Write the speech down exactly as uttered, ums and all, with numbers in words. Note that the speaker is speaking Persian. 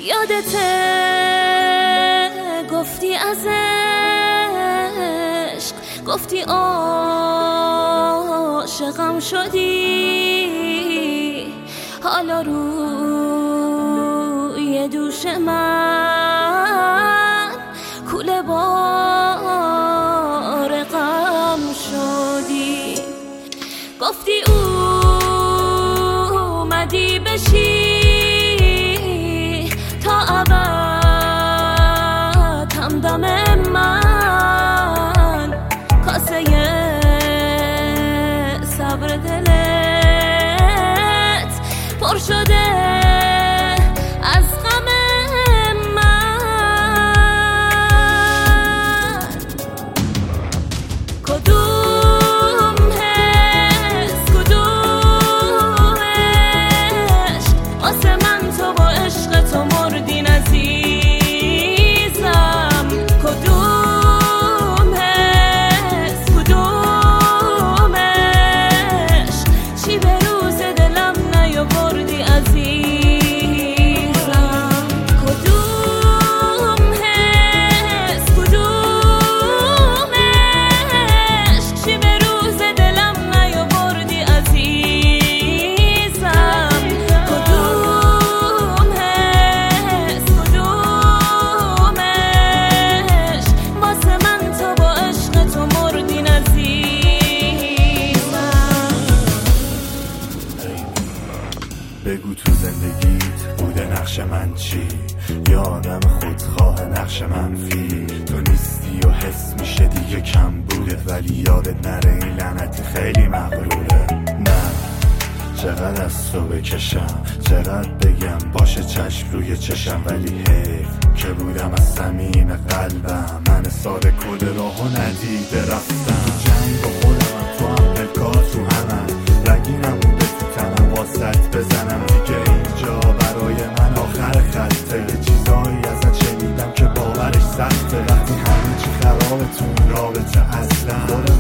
یادته گفتی از عشق، گفتی عاشقم شدی، حالا روی دوش من کوله بار غم شدی. گفتی اومدی بشی تا ابد همدم من، کاسه صبر دلت پر شده از غم من. کدوم حس کدوم عشق واسه من تو با عشق تو مردین عزیزم. کدوم حس کدوم عشق چی به روز دلم نیاوردی عزیزم. کدوم حس کدوم عشق چی به روز دلم نیاوردی عزیزم. کدوم حس کدوم عشق واسه من تو با عشق تو مردین عزیزم. بگو تو زندگیت بوده نقش من چی؟ یا آدم خودخواه نقش منفی؟ تو نیستی و حس میشه دیگه کم بودت، ولی یادت نره این لعنتی خیلی مغروره. نه چقدر از تو بکشم، چقدر بگم باشه چشم روی چشم، ولی حیف که بودم از صمیم قلبم من ساده کل راهو ندیده رفتم. جنگ با خودم تو هم پلکار تو همم، رگینم بوده تو تنم واسط بزنم دیگه اینجا برای من آخر خطه. یه چیزایی ازت شنیدم که باورش سخته، وقتی همه چی خرابه تو این رابطه اصلا